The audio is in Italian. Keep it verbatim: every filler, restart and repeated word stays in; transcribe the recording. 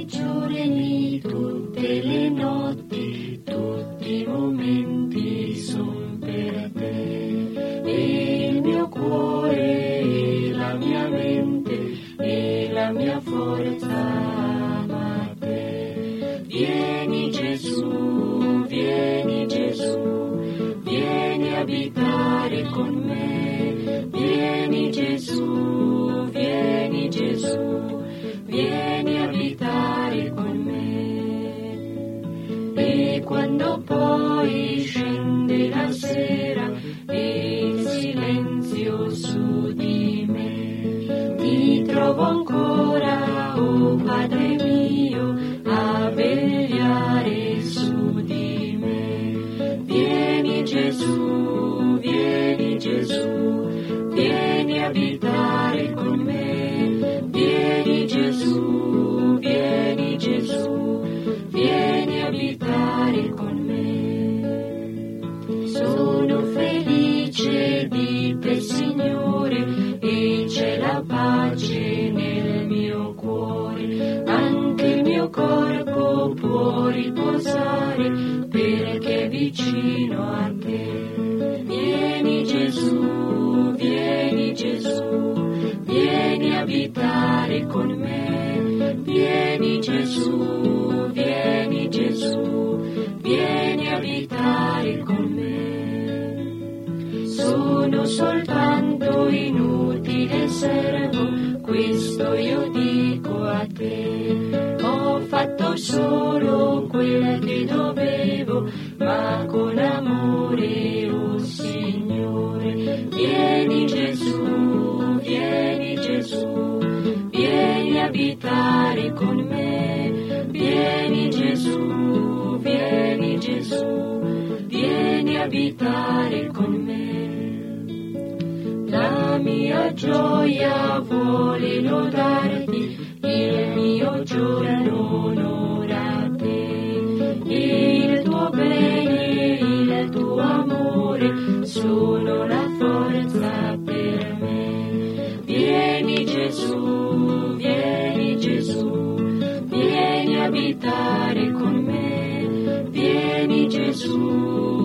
giorni, tutte le notti, tutti i momenti son per te. E il mio cuore, e la mia mente, e la mia forza ama te. Vieni Gesù, vieni Gesù, vieni a abitare con me. Vieni Gesù, vieni Gesù, vieni a abitare con me. E quando poi scende la sera e il silenzio su di me, ti trovo ancora, oh Padre mio, a vegliare su di me. Vieni Gesù, vieni Gesù, vieni a abitare con me. Vieni Gesù, vieni Gesù, vieni a abitare con me. Sono felice di te, Signore, e c'è la pace nel mio cuore. Anche il mio corpo può riposare perché è vicino a te. Vieni Gesù, vieni Gesù, vieni a abitare con me. Vieni Gesù, vieni Gesù, vieni a abitare con me. Sono soltanto inutile servo, questo io dico a te. Ho fatto solo quel che dovevo, ma con amore, oh Signore. Vieni Gesù, vieni Gesù, vieni a abitare con me. Vieni Gesù, vieni Gesù, vieni a abitare con me. La mia gioia vuole lodarti, il mio giorno onora a te. Il tuo bene, il tuo amore sono la forza per me. Vieni Gesù, vieni Gesù, vieni a abitare con me. Vieni Gesù,